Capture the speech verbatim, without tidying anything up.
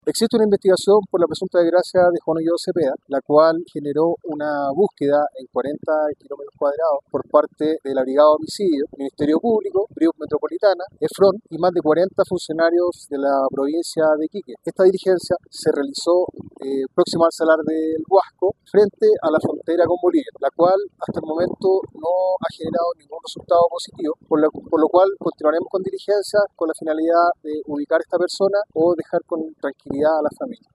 Existe una investigación por la presunta desgracia de Juan Ulloa Cepeda, la cual generó una búsqueda en cuarenta kilómetros cuadrados por parte de la Brigada de Homicidio, Ministerio Público, Briuk Metropolitana, EFRON y más de cuarenta funcionarios de la provincia de Iquique. Esta diligencia se realizó eh, próximo al Salar del Huasco, frente a la frontera con Bolivia, la cual hasta el momento no ha generado ningún resultado positivo, por lo, por lo cual continuaremos con diligencias con la finalidad de ubicar a esta persona o dejar con tranquilidad a la familia.